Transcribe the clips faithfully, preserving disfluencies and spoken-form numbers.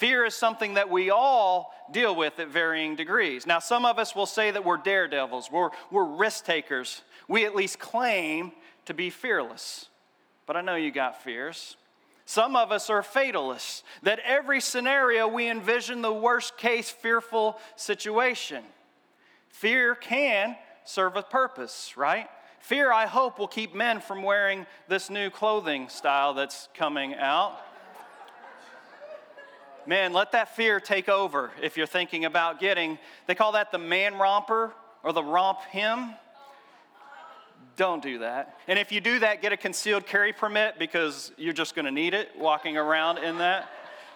Fear is something that we all deal with at varying degrees. Now, some of us will say that we're daredevils, we're, we're risk takers. We at least claim to be fearless. But I know you got fears. Some of us are fatalists, that every scenario we envision the worst case fearful situation. Fear can serve a purpose, right? Fear, I hope, will keep men from wearing this new clothing style that's coming out. Man, let that fear take over if you're thinking about getting, they call that the man romper or the romp him. Don't do that. And if you do that, get a concealed carry permit because you're just going to need it walking around in that.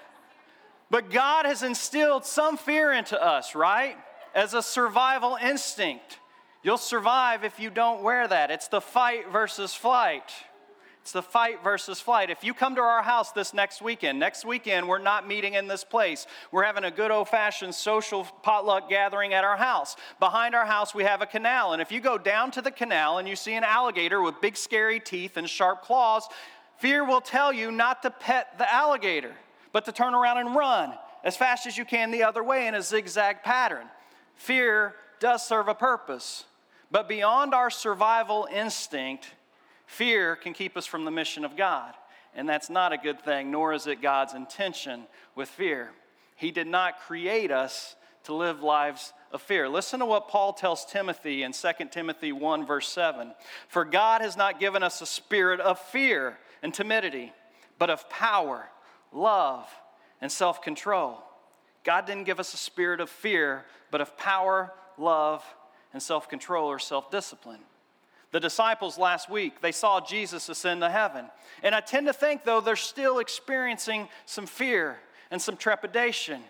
But God has instilled some fear into us, right? As a survival instinct. You'll survive if you don't wear that. It's the fight versus flight. It's the fight versus flight. If you come to our house this next weekend, next weekend we're not meeting in this place. We're having a good old-fashioned social potluck gathering at our house. Behind our house we have a canal, and if you go down to the canal and you see an alligator with big scary teeth and sharp claws, fear will tell you not to pet the alligator, but to turn around and run as fast as you can the other way in a zigzag pattern. Fear does serve a purpose, but beyond our survival instinct, fear can keep us from the mission of God, and that's not a good thing, nor is it God's intention with fear. He did not create us to live lives of fear. Listen to what Paul tells Timothy in Second Timothy one, verse seven. For God has not given us a spirit of fear and timidity, but of power, love, and self-control. God didn't give us a spirit of fear, but of power, love, and self-control or self-discipline. The disciples last week, they saw Jesus ascend to heaven. And I tend to think, though, they're still experiencing some fear and some trepidation.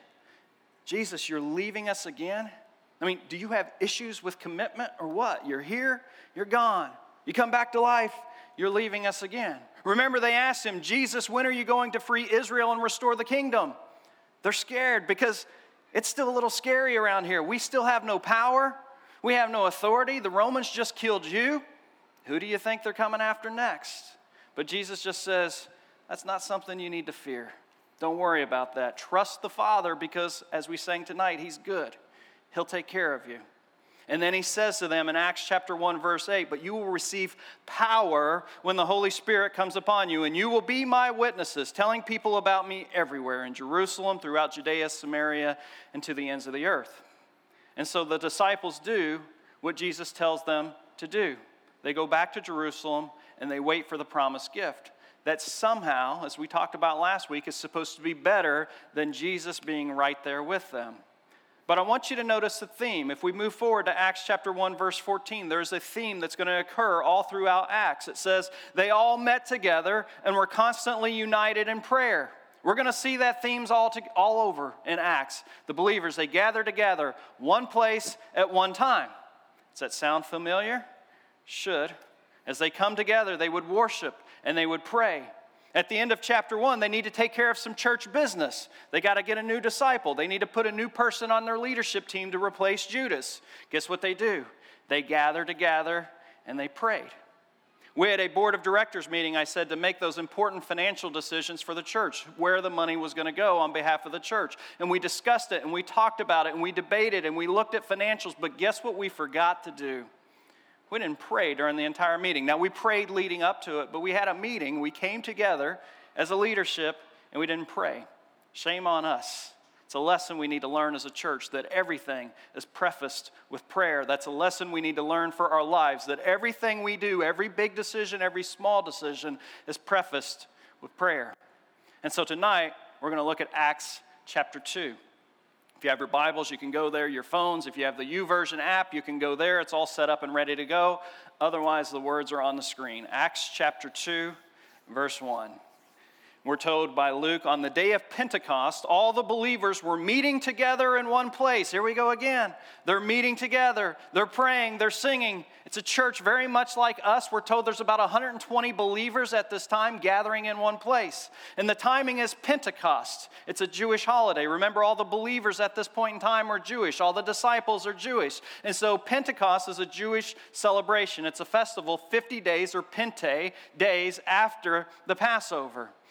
Jesus, you're leaving us again? I mean, do you have issues with commitment or what? You're here, you're gone. You come back to life, you're leaving us again. Remember, they asked him, Jesus, when are you going to free Israel and restore the kingdom? They're scared because it's still a little scary around here. We still have no power. We have no authority. The Romans just killed you. Who do you think they're coming after next? But Jesus just says, that's not something you need to fear. Don't worry about that. Trust the Father because, as we sang tonight, He's good. He'll take care of you. And then He says to them in Acts chapter one, verse eight, but you will receive power when the Holy Spirit comes upon you, and you will be my witnesses, telling people about me everywhere, in Jerusalem, throughout Judea, Samaria, and to the ends of the earth. And so the disciples do what Jesus tells them to do. They go back to Jerusalem and they wait for the promised gift. That somehow, as we talked about last week, is supposed to be better than Jesus being right there with them. But I want you to notice the theme. If we move forward to Acts chapter one, verse fourteen, there's a theme that's going to occur all throughout Acts. It says, they all met together and were constantly united in prayer. We're going to see that themes all, to, all over in Acts. The believers, they gather together, one place at one time. Does that sound familiar? Should. As they come together, they would worship and they would pray. At the end of chapter one, they need to take care of some church business. They got to get a new disciple. They need to put a new person on their leadership team to replace Judas. Guess what they do? They gather together and they prayed. We had a board of directors meeting, I said, to make those important financial decisions for the church, where the money was going to go on behalf of the church. And we discussed it, and we talked about it, and we debated, and we looked at financials. But guess what we forgot to do? We didn't pray during the entire meeting. Now, we prayed leading up to it, but we had a meeting. We came together as a leadership, and we didn't pray. Shame on us. It's a lesson we need to learn as a church, that everything is prefaced with prayer. That's a lesson we need to learn for our lives, that everything we do, every big decision, every small decision is prefaced with prayer. And so tonight, we're going to look at Acts chapter two. If you have your Bibles, you can go there. Your phones, if you have the YouVersion app, you can go there. It's all set up and ready to go. Otherwise, the words are on the screen. Acts chapter two, verse one. We're told by Luke, on the day of Pentecost, all the believers were meeting together in one place. Here we go again. They're meeting together. They're praying. They're singing. It's a church very much like us. We're told there's about one hundred twenty believers at this time gathering in one place. And the timing is Pentecost. It's a Jewish holiday. Remember, all the believers at this point in time are Jewish. All the disciples are Jewish. And so Pentecost is a Jewish celebration. It's a festival fifty days or Pente days after the Passover.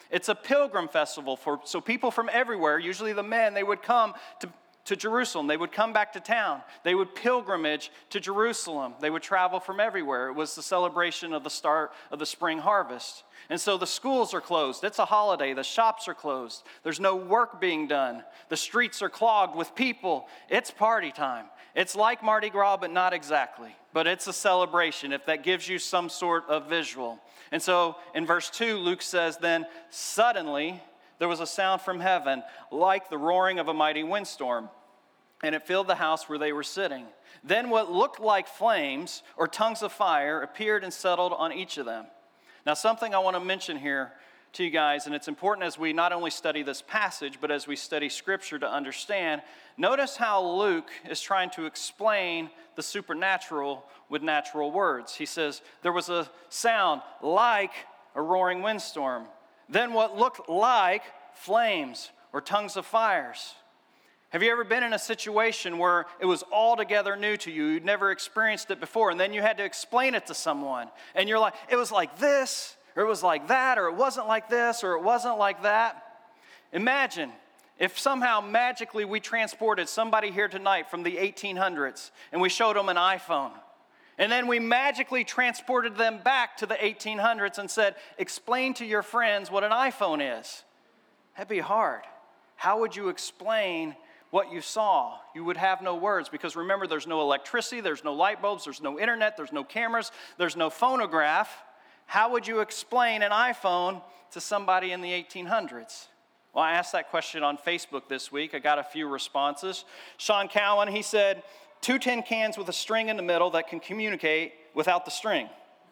It's a pilgrim festival, for so people from everywhere, usually the men, they would come to, to Jerusalem. They would come back to town. They would pilgrimage to Jerusalem. They would travel from everywhere. It was the celebration of the start of the spring harvest. And so the schools are closed. It's a holiday. The shops are closed. There's no work being done. The streets are clogged with people. It's party time. It's like Mardi Gras, but not exactly. But it's a celebration, if that gives you some sort of visual. And so in verse two, Luke says, then suddenly there was a sound from heaven like the roaring of a mighty windstorm, and it filled the house where they were sitting. Then what looked like flames or tongues of fire appeared and settled on each of them. Now, something I want to mention here to you guys, and it's important as we not only study this passage, but as we study Scripture to understand, notice how Luke is trying to explain the supernatural with natural words. He says, there was a sound like a roaring windstorm. Then what looked like flames or tongues of fires. Have you ever been in a situation where it was altogether new to you? You'd never experienced it before, and then you had to explain it to someone. And you're like, it was like this, or it was like that, or it wasn't like this, or it wasn't like that. Imagine if somehow magically we transported somebody here tonight from the eighteen hundreds, and we showed them an iPhone. And then we magically transported them back to the eighteen hundreds and said, explain to your friends what an iPhone is. That'd be hard. How would you explain what you saw? You would have no words, because remember, there's no electricity, there's no light bulbs, there's no internet, there's no cameras, there's no phonograph. How would you explain an iPhone to somebody in the eighteen hundreds? Well, I asked that question on Facebook this week. I got a few responses. Sean Cowan, he said, two tin cans with a string in the middle that can communicate without the string.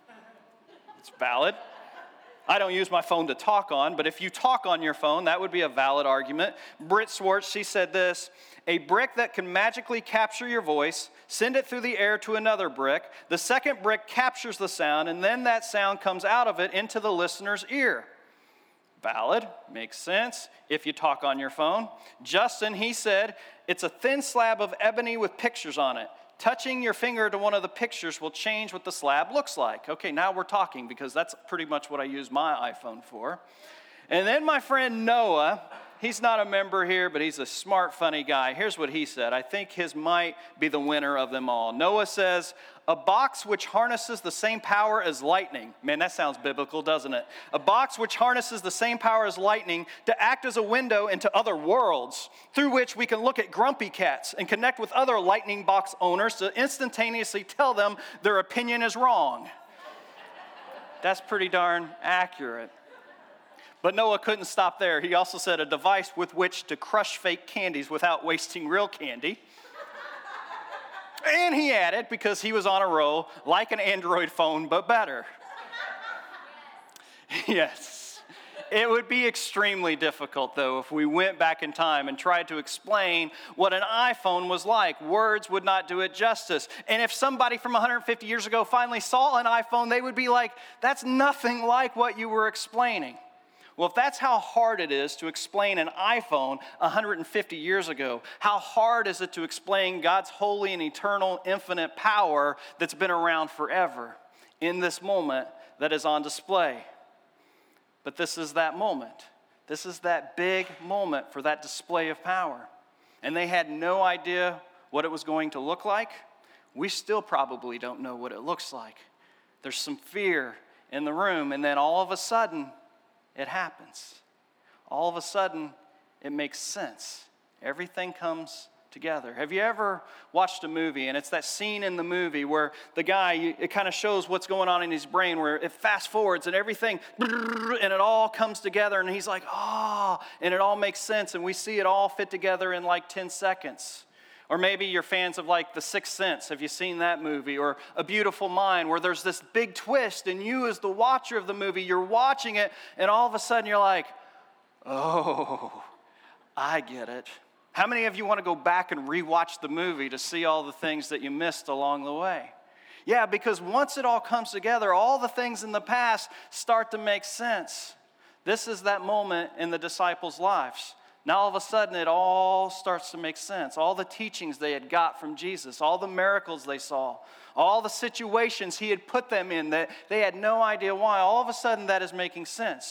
It's valid. I don't use my phone to talk on, but if you talk on your phone, that would be a valid argument. Britt Swartz, she said this, a brick that can magically capture your voice, send it through the air to another brick. The second brick captures the sound, and then that sound comes out of it into the listener's ear. Valid, makes sense if you talk on your phone. Justin, he said, it's a thin slab of ebony with pictures on it. Touching your finger to one of the pictures will change what the slab looks like. Okay, now we're talking, because that's pretty much what I use my iPhone for. And then my friend Noah, he's not a member here, but he's a smart, funny guy. Here's what he said. I think his might be the winner of them all. Noah says, a box which harnesses the same power as lightning. Man, that sounds biblical, doesn't it? A box which harnesses the same power as lightning to act as a window into other worlds, through which we can look at grumpy cats and connect with other lightning box owners to instantaneously tell them their opinion is wrong. That's pretty darn accurate. But Noah couldn't stop there. He also said a device with which to crush fake candies without wasting real candy. And he added, because he was on a roll, like an Android phone, but better. Yes. It would be extremely difficult, though, if we went back in time and tried to explain what an iPhone was like. Words would not do it justice. And if somebody from one hundred fifty years ago finally saw an iPhone, they would be like, that's nothing like what you were explaining. Well, if that's how hard it is to explain an iPhone one hundred fifty years ago, how hard is it to explain God's holy and eternal infinite power that's been around forever in this moment that is on display? But this is that moment. This is that big moment for that display of power. And they had no idea what it was going to look like. We still probably don't know what it looks like. There's some fear in the room, and then all of a sudden, it happens. All of a sudden, it makes sense. Everything comes together. Have you ever watched a movie, and it's that scene in the movie where the guy, it kind of shows what's going on in his brain, where it fast forwards and everything, and it all comes together, and he's like, oh, and it all makes sense, and we see it all fit together in like ten seconds. Or maybe you're fans of like The Sixth Sense. Have you seen that movie? Or A Beautiful Mind, where there's this big twist, and you as the watcher of the movie, you're watching it, and all of a sudden you're like, oh, I get it. How many of you want to go back and rewatch the movie to see all the things that you missed along the way? Yeah, because once it all comes together, all the things in the past start to make sense. This is that moment in the disciples' lives. Now all of a sudden it all starts to make sense. All the teachings they had got from Jesus, all the miracles they saw, all the situations he had put them in that they had no idea why, all of a sudden that is making sense.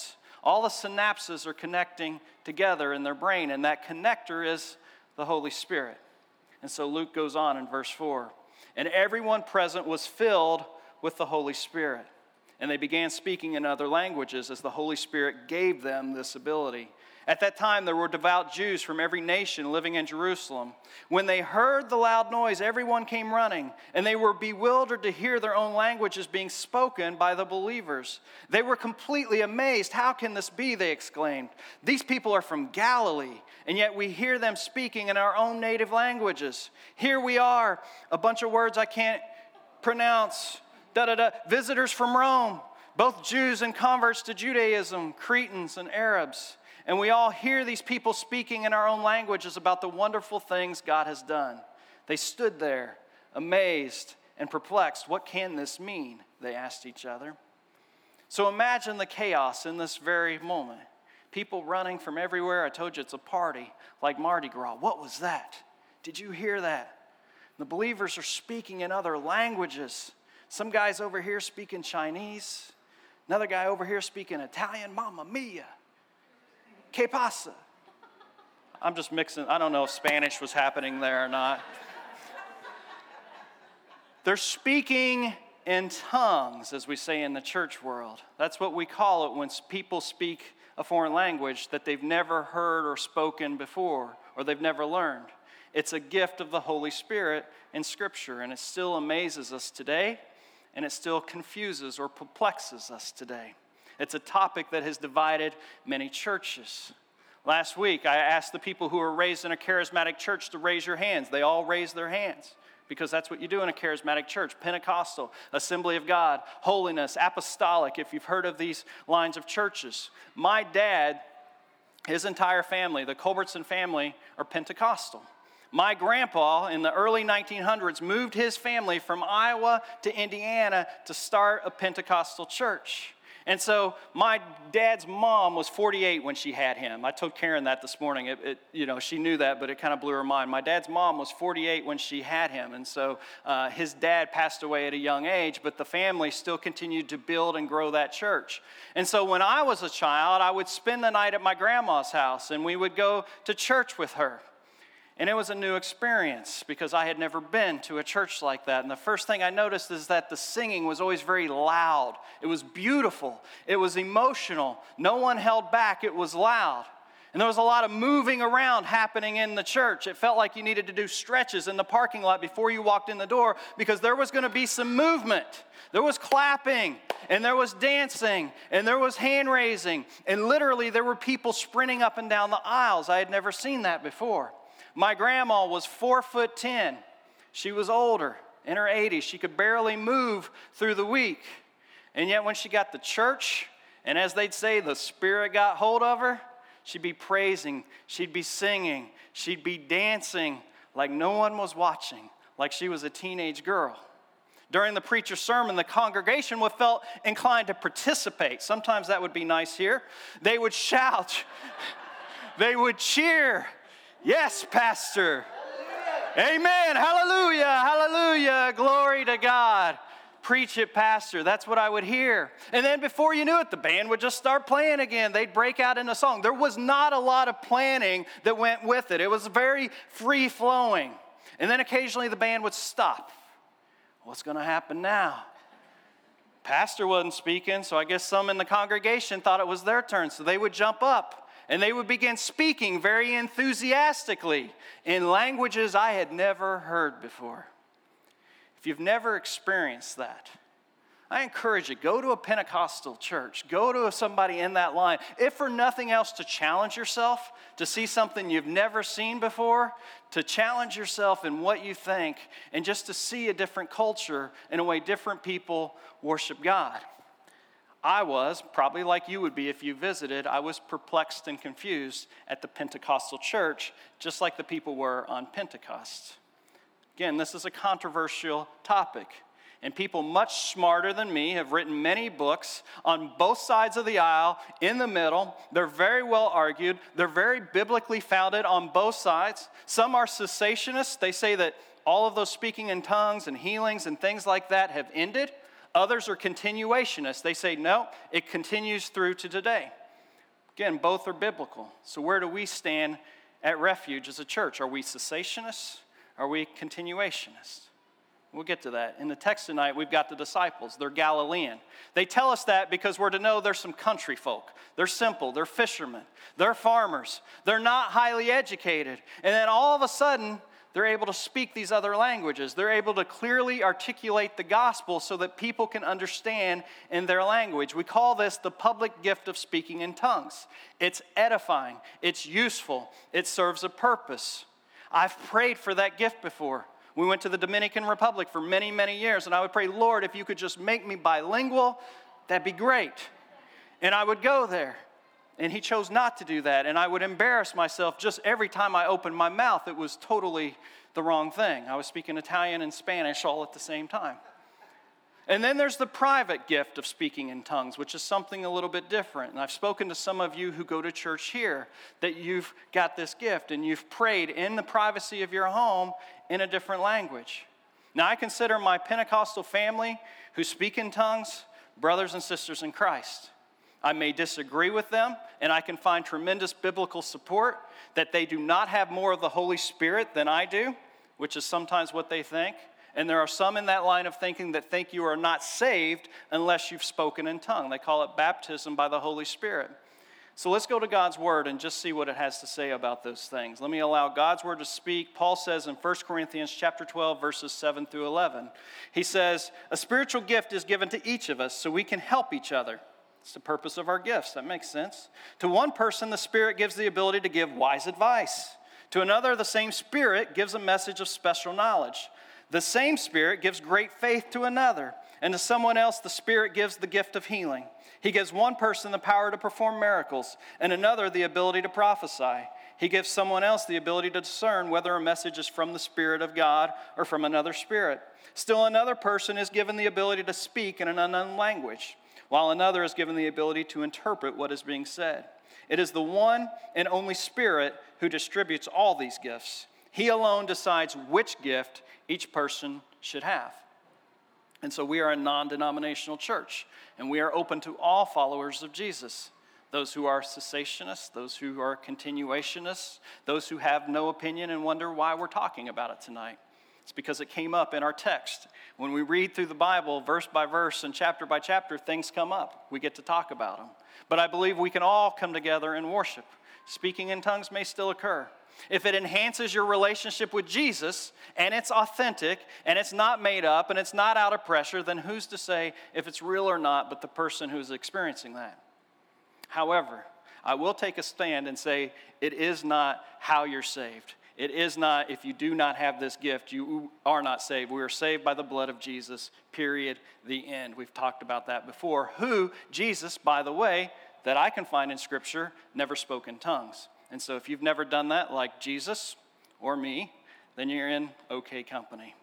all the synapses are connecting together in their brain, and that connector is the Holy Spirit. And so Luke goes on in verse four. And everyone present was filled with the Holy Spirit. And they began speaking in other languages as the Holy Spirit gave them this ability. At that time, there were devout Jews from every nation living in Jerusalem. When they heard the loud noise, everyone came running, and they were bewildered to hear their own languages being spoken by the believers. They were completely amazed. How can this be? They exclaimed. These people are from Galilee, and yet we hear them speaking in our own native languages. Here we are, a bunch of words I can't pronounce. Da da da. Visitors from Rome, both Jews and converts to Judaism, Cretans and Arabs. And we all hear these people speaking in our own languages about the wonderful things God has done. They stood there, amazed and perplexed. What can this mean? They asked each other. So imagine the chaos in this very moment. People running from everywhere. I told you it's a party like Mardi Gras. What was that? Did you hear that? The believers are speaking in other languages. Some guy's over here speaking Chinese. Another guy over here speaking Italian. Mamma mia. ¿Qué pasa? I'm just mixing. I don't know if Spanish was happening there or not. They're speaking in tongues, as we say in the church world. That's what we call it when people speak a foreign language that they've never heard or spoken before, or they've never learned. It's a gift of the Holy Spirit in Scripture, and it still amazes us today, and it still confuses or perplexes us today. It's a topic that has divided many churches. Last week, I asked the people who were raised in a charismatic church to raise your hands. They all raised their hands because that's what you do in a charismatic church. Pentecostal, Assembly of God, Holiness, Apostolic, if you've heard of these lines of churches. My dad, his entire family, the Culbertson family, are Pentecostal. My grandpa in the early nineteen hundreds moved his family from Iowa to Indiana to start a Pentecostal church. And so my dad's mom was forty-eight when she had him. I told Karen that this morning. It, it, you know, she knew that, but it kind of blew her mind. My dad's mom was forty-eight when she had him. And so uh, his dad passed away at a young age, but the family still continued to build and grow that church. And so when I was a child, I would spend the night at my grandma's house, and we would go to church with her. And it was a new experience because I had never been to a church like that. And the first thing I noticed is that the singing was always very loud. It was beautiful. It was emotional. No one held back. It was loud. And there was a lot of moving around happening in the church. It felt like you needed to do stretches in the parking lot before you walked in the door because there was going to be some movement. There was clapping, and there was dancing, and there was hand raising. And literally there were people sprinting up and down the aisles. I had never seen that before. My grandma was four foot ten. She was older, in her eighties. She could barely move through the week. And yet when she got to church, and as they'd say, the Spirit got hold of her, she'd be praising, she'd be singing, she'd be dancing like no one was watching, like she was a teenage girl. During the preacher's sermon, the congregation would felt inclined to participate. Sometimes that would be nice here. They would shout. They would cheer. Yes, Pastor. Amen. Hallelujah. Hallelujah. Glory to God. Preach it, Pastor. That's what I would hear. And then before you knew it, the band would just start playing again. They'd break out in a song. There was not a lot of planning that went with it. It was very free-flowing. And then occasionally the band would stop. What's going to happen now? Pastor wasn't speaking, so I guess some in the congregation thought it was their turn. So they would jump up. And they would begin speaking very enthusiastically in languages I had never heard before. If you've never experienced that, I encourage you, go to a Pentecostal church. Go to somebody in that line. If for nothing else, to challenge yourself, to see something you've never seen before, to challenge yourself in what you think, and just to see a different culture and a way different people worship God. I was, probably like you would be if you visited, I was perplexed and confused at the Pentecostal church, just like the people were on Pentecost. Again, this is a controversial topic, and people much smarter than me have written many books on both sides of the aisle, in the middle. They're very well argued. They're very biblically founded on both sides. Some are cessationists. They say that all of those speaking in tongues and healings and things like that have ended. Others are continuationists. They say, no, it continues through to today. Again, both are biblical. So where do we stand at Refuge as a church? Are we cessationists? Are we continuationists? We'll get to that. In the text tonight, we've got the disciples. They're Galilean. They tell us that because we're to know they're some country folk. They're simple. They're fishermen. They're farmers. They're not highly educated. And then all of a sudden, they're able to speak these other languages. They're able to clearly articulate the gospel so that people can understand in their language. We call this the public gift of speaking in tongues. It's edifying. It's useful. It serves a purpose. I've prayed for that gift before. We went to the Dominican Republic for many, many years, and I would pray, Lord, if you could just make me bilingual, that'd be great. And I would go there. And he chose not to do that, and I would embarrass myself just every time I opened my mouth. It was totally the wrong thing. I was speaking Italian and Spanish all at the same time. And then there's the private gift of speaking in tongues, which is something a little bit different. And I've spoken to some of you who go to church here that you've got this gift, and you've prayed in the privacy of your home in a different language. Now, I consider my Pentecostal family who speak in tongues brothers and sisters in Christ. I may disagree with them, and I can find tremendous biblical support that they do not have more of the Holy Spirit than I do, which is sometimes what they think. And there are some in that line of thinking that think you are not saved unless you've spoken in tongue. They call it baptism by the Holy Spirit. So let's go to God's Word and just see what it has to say about those things. Let me allow God's Word to speak. Paul says in First Corinthians chapter twelve, verses seven through eleven, he says, a spiritual gift is given to each of us so we can help each other. It's the purpose of our gifts. That makes sense. To one person, the Spirit gives the ability to give wise advice. To another, the same Spirit gives a message of special knowledge. The same Spirit gives great faith to another. And to someone else, the Spirit gives the gift of healing. He gives one person the power to perform miracles, and another the ability to prophesy. He gives someone else the ability to discern whether a message is from the Spirit of God or from another spirit. Still another person is given the ability to speak in an unknown language, while another is given the ability to interpret what is being said. It is the one and only Spirit who distributes all these gifts. He alone decides which gift each person should have. And so we are a non-denominational church, and we are open to all followers of Jesus. Those who are cessationists, those who are continuationists, those who have no opinion and wonder why we're talking about it tonight. It's because it came up in our text. When we read through the Bible, verse by verse and chapter by chapter, things come up. We get to talk about them. But I believe we can all come together and worship. Speaking in tongues may still occur. If it enhances your relationship with Jesus, and it's authentic, and it's not made up, and it's not out of pressure, then who's to say if it's real or not but the person who's experiencing that? However, I will take a stand and say it is not how you're saved. It is not, if you do not have this gift, you are not saved. We are saved by the blood of Jesus, period, the end. We've talked about that before. Who, Jesus, by the way, that I can find in Scripture, never spoke in tongues. And so if you've never done that like Jesus or me, then you're in okay company.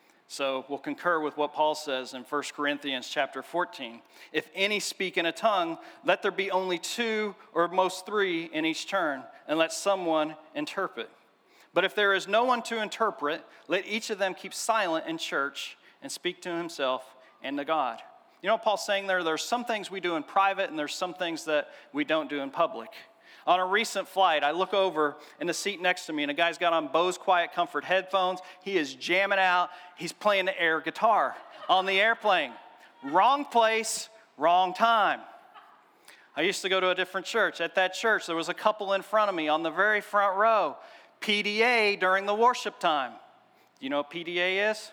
So we'll concur with what Paul says in First Corinthians chapter fourteen. If any speak in a tongue, let there be only two or most three in each turn, and let someone interpret. But if there is no one to interpret, let each of them keep silent in church and speak to himself and to God. You know what Paul's saying there? There's some things we do in private, and there's some things that we don't do in public. On a recent flight, I look over in the seat next to me, and a guy's got on Bose Quiet Comfort headphones. He is jamming out. He's playing the air guitar on the airplane. Wrong place, wrong time. I used to go to a different church. At that church, there was a couple in front of me on the very front row. P D A during the worship time. Do you know what P D A is?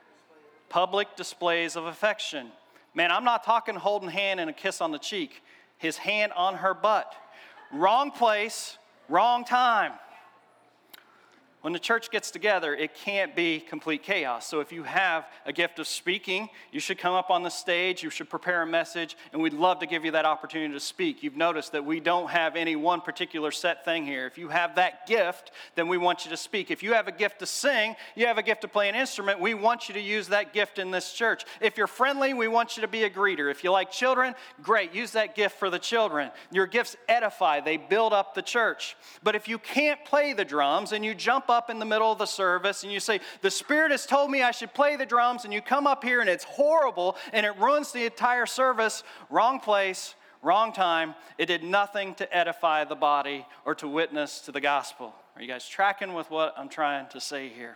Public displays of affection. Man, I'm not talking holding hand and a kiss on the cheek. His hand on her butt. Wrong place, wrong time. When the church gets together, it can't be complete chaos. So if you have a gift of speaking, you should come up on the stage, you should prepare a message, and we'd love to give you that opportunity to speak. You've noticed that we don't have any one particular set thing here. If you have that gift, then we want you to speak. If you have a gift to sing, you have a gift to play an instrument, we want you to use that gift in this church. If you're friendly, we want you to be a greeter. If you like children, great, use that gift for the children. Your gifts edify, they build up the church. But if you can't play the drums and you jump up in the middle of the service and you say, the Spirit has told me I should play the drums, and you come up here and it's horrible and it ruins the entire service, wrong place, Wrong time. It did nothing to edify the body or to witness to the gospel. Are you guys tracking with what I'm trying to say here?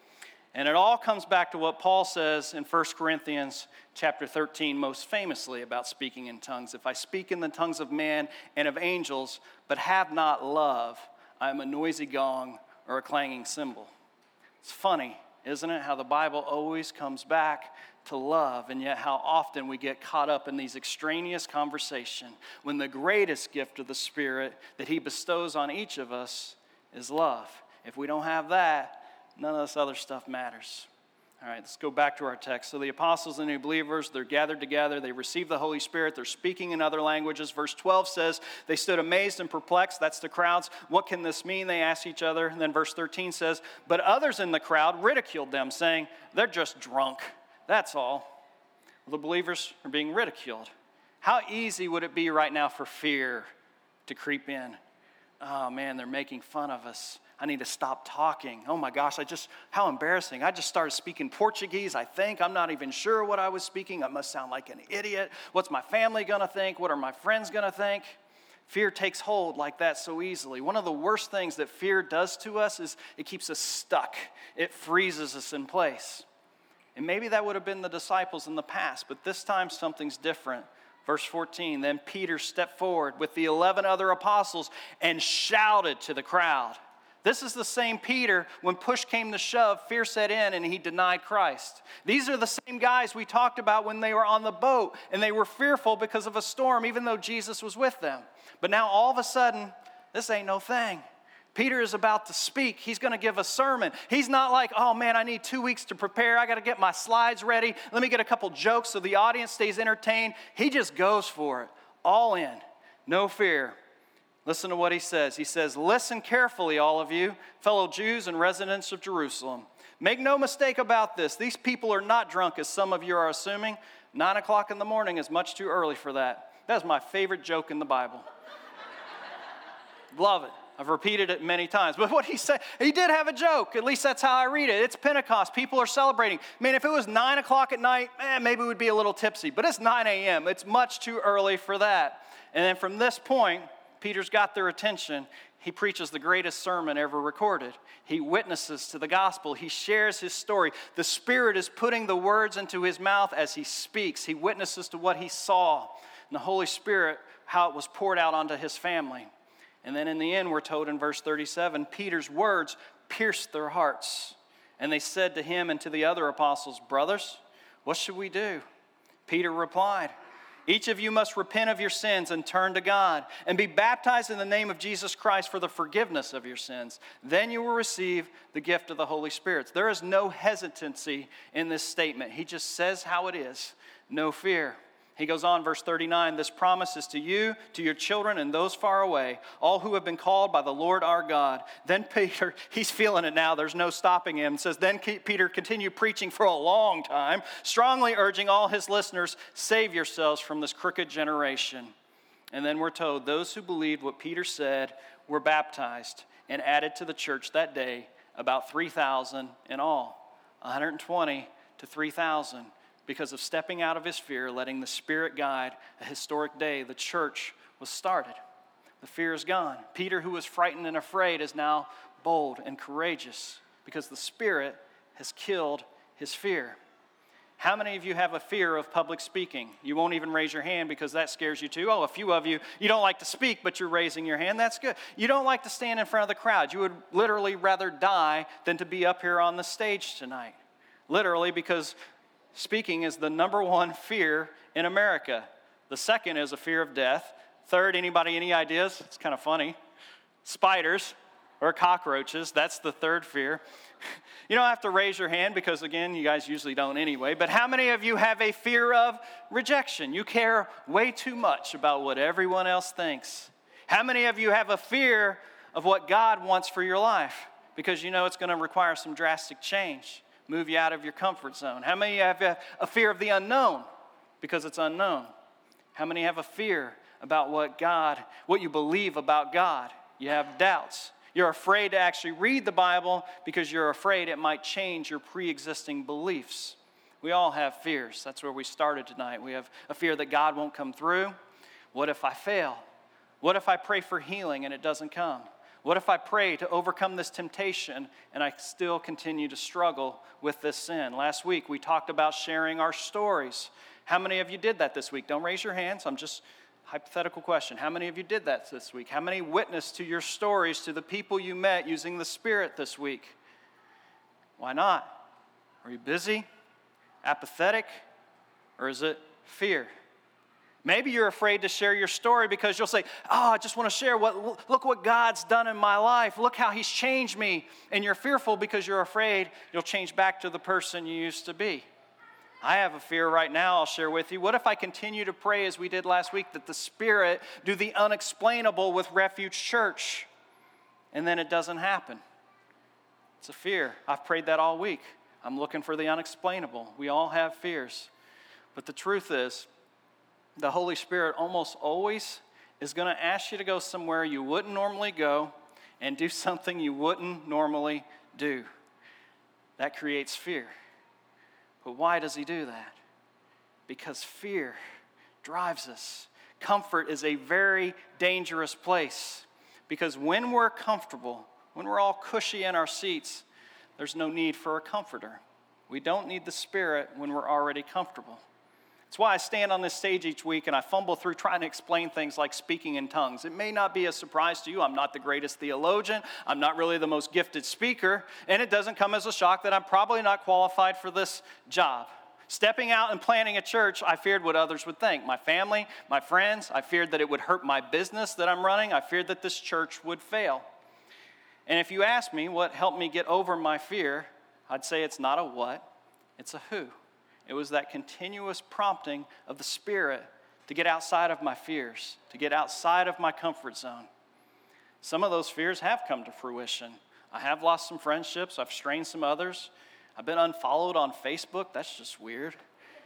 And it all comes back to what Paul says in First Corinthians chapter thirteen, most famously about speaking in tongues. If I speak in the tongues of man and of angels, but have not love, I am a noisy gong or a clanging cymbal. It's funny, isn't it, how the Bible always comes back to love, and yet how often we get caught up in these extraneous conversation when the greatest gift of the Spirit that he bestows on each of us is love. If we don't have that, none of this other stuff matters. All right, let's go back to our text. So the apostles and the believers, they're gathered together. They receive the Holy Spirit. They're speaking in other languages. Verse twelve says, they stood amazed and perplexed. That's the crowds. What can this mean? They asked each other. And then verse thirteen says, but others in the crowd ridiculed them, saying, they're just drunk. That's all. Well, the believers are being ridiculed. How easy would it be right now for fear to creep in? Oh, man, they're making fun of us. I need to stop talking. Oh my gosh, I just, how embarrassing. I just started speaking Portuguese, I think. I'm not even sure what I was speaking. I must sound like an idiot. What's my family going to think? What are my friends going to think? Fear takes hold like that so easily. One of the worst things that fear does to us is it keeps us stuck. It freezes us in place. And maybe that would have been the disciples in the past, but this time something's different. Verse fourteen, then Peter stepped forward with the eleven other apostles and shouted to the crowd. This is the same Peter, when push came to shove, fear set in and he denied Christ. These are the same guys we talked about when they were on the boat and they were fearful because of a storm, even though Jesus was with them. But now all of a sudden, this ain't no thing. Peter is about to speak. He's going to give a sermon. He's not like, oh man, I need two weeks to prepare. I got to get my slides ready. Let me get a couple jokes so the audience stays entertained. He just goes for it, all in, no fear. Listen to what he says. He says, listen carefully, all of you, fellow Jews and residents of Jerusalem. Make no mistake about this. These people are not drunk, as some of you are assuming. Nine o'clock in the morning is much too early for that. That's my favorite joke in the Bible. Love it. I've repeated it many times. But what he said, he did have a joke. At least that's how I read it. It's Pentecost. People are celebrating. Man, if it was nine o'clock at night, eh, maybe we'd be a little tipsy. But it's nine a.m. It's much too early for that. And then from this point, Peter's got their attention. He preaches the greatest sermon ever recorded. He witnesses to the gospel. He shares his story. The Spirit is putting the words into his mouth as he speaks. He witnesses to what he saw. And the Holy Spirit, how it was poured out onto his family. And then in the end, we're told in verse thirty-seven, Peter's words pierced their hearts. And they said to him and to the other apostles, brothers, what should we do? Peter replied, each of you must repent of your sins and turn to God and be baptized in the name of Jesus Christ for the forgiveness of your sins. Then you will receive the gift of the Holy Spirit. There is no hesitancy in this statement. He just says how it is. No fear. He goes on, verse thirty-nine, this promise is to you, to your children, and those far away, all who have been called by the Lord our God. Then Peter, he's feeling it now. There's no stopping him. It says, then Peter continued preaching for a long time, strongly urging all his listeners, save yourselves from this crooked generation. And then we're told, those who believed what Peter said were baptized and added to the church that day about three thousand in all, one hundred twenty to three thousand. Because of stepping out of his fear, letting the Spirit guide a historic day, the church was started. The fear is gone. Peter, who was frightened and afraid, is now bold and courageous because the Spirit has killed his fear. How many of you have a fear of public speaking? You won't even raise your hand because that scares you too. Oh, a few of you, you don't like to speak, but you're raising your hand. That's good. You don't like to stand in front of the crowd. You would literally rather die than to be up here on the stage tonight. Literally, because speaking is the number one fear in America. The second is a fear of death. Third, anybody, any ideas? It's kind of funny. Spiders or cockroaches, that's the third fear. You don't have to raise your hand because, again, you guys usually don't anyway. But how many of you have a fear of rejection? You care way too much about what everyone else thinks. How many of you have a fear of what God wants for your life? Because you know it's going to require some drastic change. Move you out of your comfort zone. How many have a, a fear of the unknown because it's unknown? How many have a fear about what God, what you believe about God? You have doubts. You're afraid to actually read the Bible because you're afraid it might change your pre-existing beliefs. We all have fears. That's where we started tonight. We have a fear that God won't come through. What if I fail? What if I pray for healing and it doesn't come? What if I pray to overcome this temptation and I still continue to struggle with this sin? Last week we talked about sharing our stories. How many of you did that this week? Don't raise your hands. I'm just hypothetical question. How many of you did that this week? How many witnessed to your stories to the people you met using the Spirit this week? Why not? Are you busy? Apathetic? Or is it fear? Maybe you're afraid to share your story because you'll say, oh, I just want to share what, look what God's done in my life. Look how he's changed me. And you're fearful because you're afraid you'll change back to the person you used to be. I have a fear right now I'll share with you. What if I continue to pray as we did last week that the Spirit do the unexplainable with Refuge Church and then it doesn't happen? It's a fear. I've prayed that all week. I'm looking for the unexplainable. We all have fears. But the truth is, the Holy Spirit almost always is going to ask you to go somewhere you wouldn't normally go and do something you wouldn't normally do. That creates fear. But why does he do that? Because fear drives us. Comfort is a very dangerous place. Because when we're comfortable, when we're all cushy in our seats, there's no need for a comforter. We don't need the Spirit when we're already comfortable. That's why I stand on this stage each week and I fumble through trying to explain things like speaking in tongues. It may not be a surprise to you. I'm not the greatest theologian. I'm not really the most gifted speaker. And it doesn't come as a shock that I'm probably not qualified for this job. Stepping out and planting a church, I feared what others would think. My family, my friends, I feared that it would hurt my business that I'm running. I feared that this church would fail. And if you ask me what helped me get over my fear, I'd say it's not a what, it's a who. It was that continuous prompting of the Spirit to get outside of my fears, to get outside of my comfort zone. Some of those fears have come to fruition. I have lost some friendships. I've strained some others. I've been unfollowed on Facebook. That's just weird.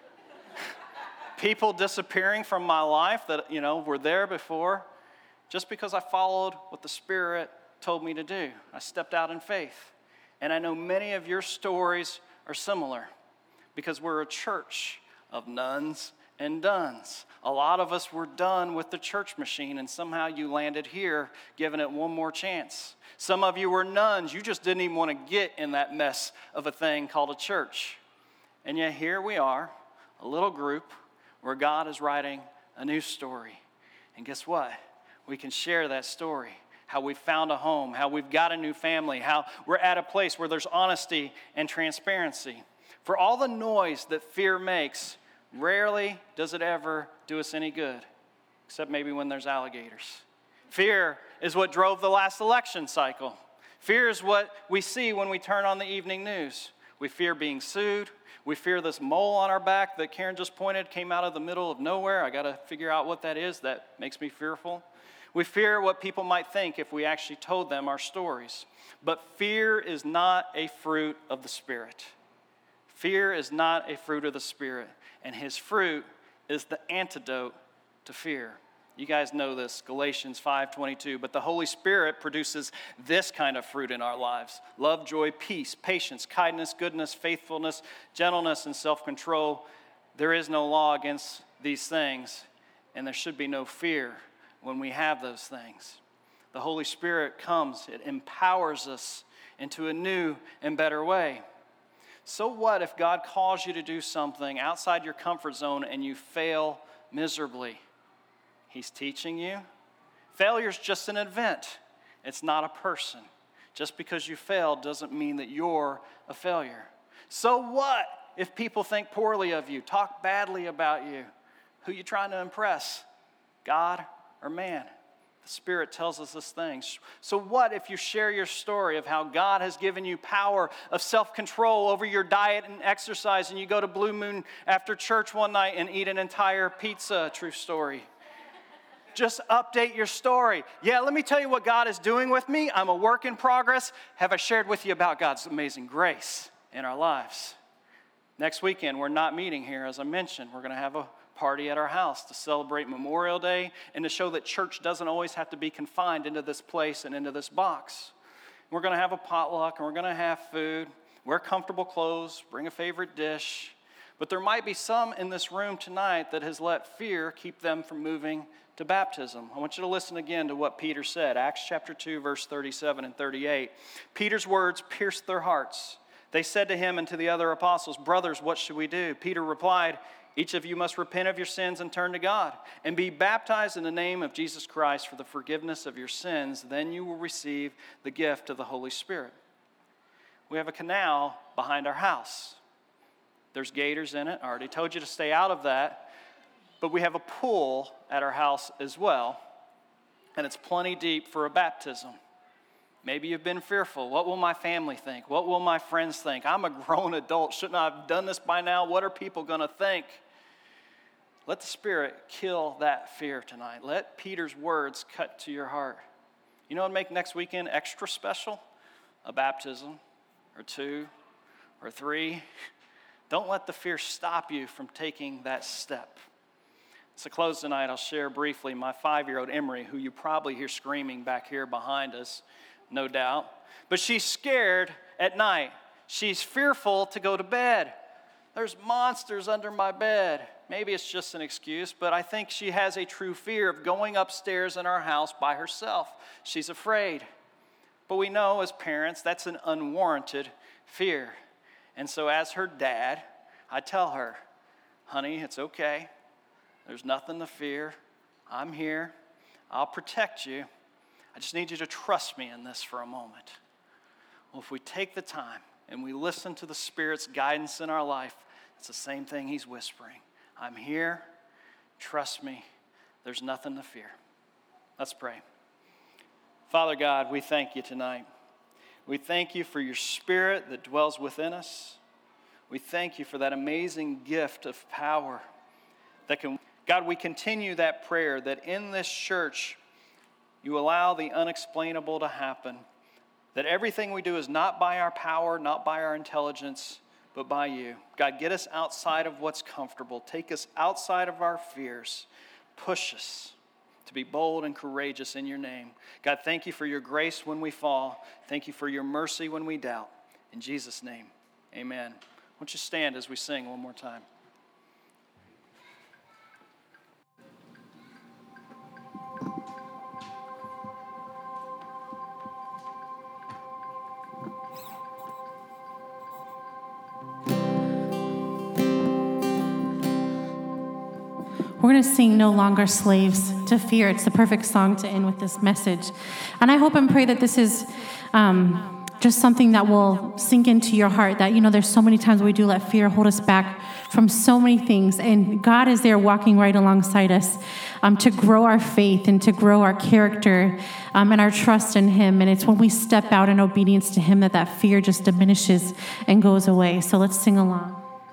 People disappearing from my life that, you know, were there before just because I followed what the Spirit told me to do. I stepped out in faith. And I know many of your stories are similar. Because we're a church of nones and dones. A lot of us were done with the church machine, and somehow you landed here, giving it one more chance. Some of you were nuns. You just didn't even want to get in that mess of a thing called a church. And yet here we are, a little group where God is writing a new story. And guess what? We can share that story. How we found a home, how we've got a new family, how we're at a place where there's honesty and transparency. For all the noise that fear makes, rarely does it ever do us any good, except maybe when there's alligators. Fear is what drove the last election cycle. Fear is what we see when we turn on the evening news. We fear being sued. We fear this mole on our back that Karen just pointed came out of the middle of nowhere. I got to figure out what that is. That makes me fearful. We fear what people might think if we actually told them our stories. But fear is not a fruit of the Spirit. Fear is not a fruit of the Spirit, and his fruit is the antidote to fear. You guys know this, Galatians five twenty-two. But the Holy Spirit produces this kind of fruit in our lives: love, joy, peace, patience, kindness, goodness, faithfulness, gentleness, and self-control. There is no law against these things, and there should be no fear when we have those things. The Holy Spirit comes, it empowers us into a new and better way. So what if God calls you to do something outside your comfort zone and you fail miserably? He's teaching you. Failure's just an event. It's not a person. Just because you failed doesn't mean that you're a failure. So what if people think poorly of you, talk badly about you? Who are you trying to impress? God or man? The Spirit tells us this thing. So what if you share your story of how God has given you power of self-control over your diet and exercise, and you go to Blue Moon after church one night and eat an entire pizza? True story. Just update your story. Yeah, let me tell you what God is doing with me. I'm a work in progress. Have I shared with you about God's amazing grace in our lives? Next weekend, we're not meeting here, as I mentioned. We're going to have a party at our house to celebrate Memorial Day and to show that church doesn't always have to be confined into this place and into this box. We're going to have a potluck and we're going to have food, wear comfortable clothes, bring a favorite dish. But there might be some in this room tonight that has let fear keep them from moving to baptism. I want you to listen again to what Peter said. Acts chapter two, verse thirty-seven and thirty-eight. Peter's words pierced their hearts. They said to him and to the other apostles, "Brothers, what should we do?" Peter replied, "Each of you must repent of your sins and turn to God, and be baptized in the name of Jesus Christ for the forgiveness of your sins. Then you will receive the gift of the Holy Spirit." We have a canal behind our house. There's gators in it. I already told you to stay out of that. But we have a pool at our house as well, and it's plenty deep for a baptism. Maybe you've been fearful. What will my family think? What will my friends think? I'm a grown adult. Shouldn't I have done this by now? What are people going to think? Let the Spirit kill that fear tonight. Let Peter's words cut to your heart. You know what would make next weekend extra special? A baptism, or two, or three. Don't let the fear stop you from taking that step. To close tonight, I'll share briefly my five-year-old Emery, who you probably hear screaming back here behind us, no doubt. But she's scared at night. She's fearful to go to bed. There's monsters under my bed. Maybe it's just an excuse, but I think she has a true fear of going upstairs in our house by herself. She's afraid. But we know as parents that's an unwarranted fear. And so as her dad, I tell her, "Honey, it's okay. There's nothing to fear. I'm here. I'll protect you. I just need you to trust me in this for a moment." Well, if we take the time and we listen to the Spirit's guidance in our life, it's the same thing He's whispering. I'm here. Trust me. There's nothing to fear. Let's pray. Father God, we thank you tonight. We thank you for your Spirit that dwells within us. We thank you for that amazing gift of power that can... God, we continue that prayer that in this church, you allow the unexplainable to happen. That everything we do is not by our power, not by our intelligence, but by you. God, get us outside of what's comfortable. Take us outside of our fears. Push us to be bold and courageous in your name. God, thank you for your grace when we fall. Thank you for your mercy when we doubt. In Jesus' name, amen. Won't you stand as we sing one more time? We're going to sing No Longer Slaves to Fear. It's the perfect song to end with this message. And I hope and pray that this is um, just something that will sink into your heart, that, you know, there's so many times we do let fear hold us back from so many things. And God is there walking right alongside us um, to grow our faith and to grow our character um, and our trust in Him. And it's when we step out in obedience to Him that that fear just diminishes and goes away. So let's sing along.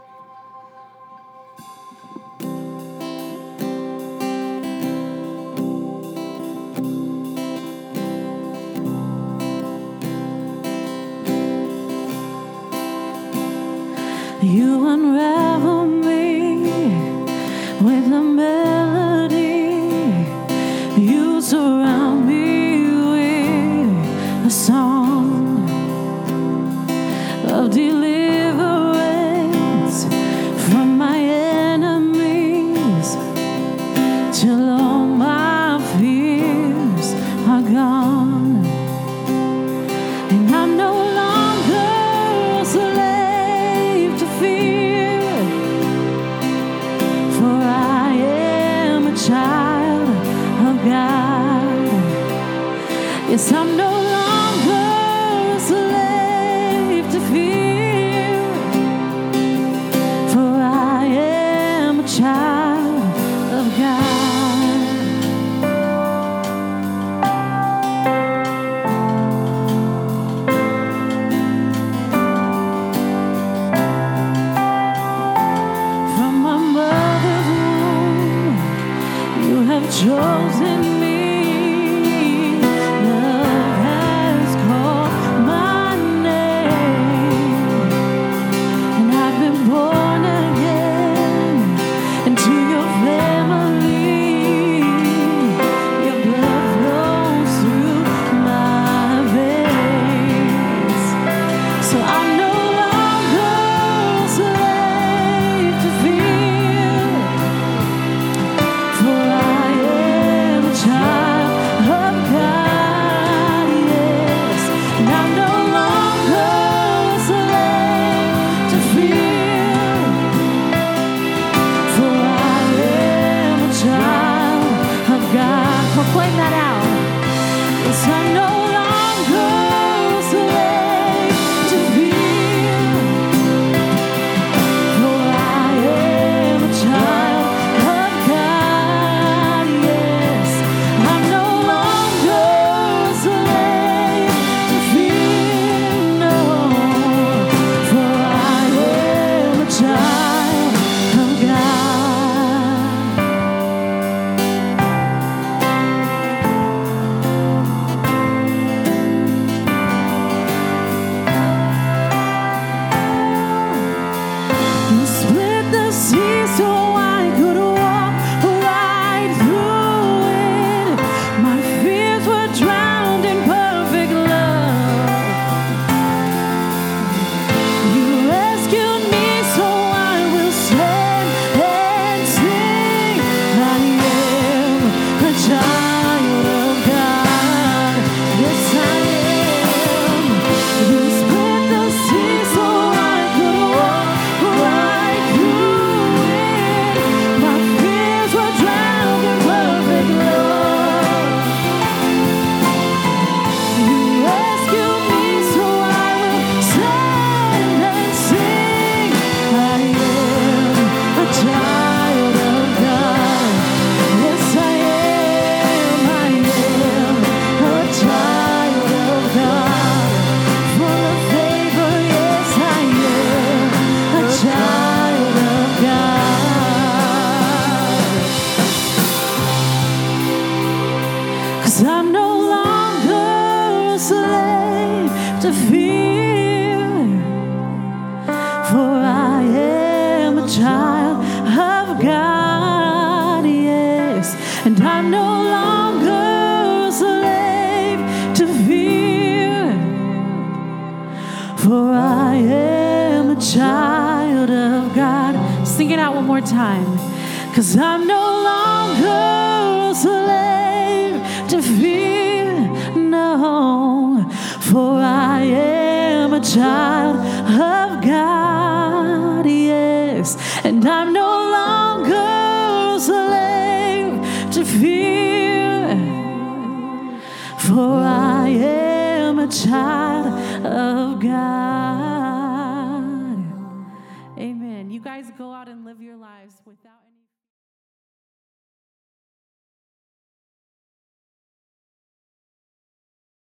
You unravel me with a melody. You surround me with a song of deliverance from my enemies till all my fears are gone. And I'm no longer a slave to fear, for I am a child of God. Yes, I'm no longer a slave to fear, for I am a child of God. Chosen me, love child of God. Sing it out one more time. 'Cause I'm no longer a slave to fear, no, for I am a child of God, yes, and I'm no longer a slave to fear, for I am a child of God. Amen. You guys go out and live your lives without any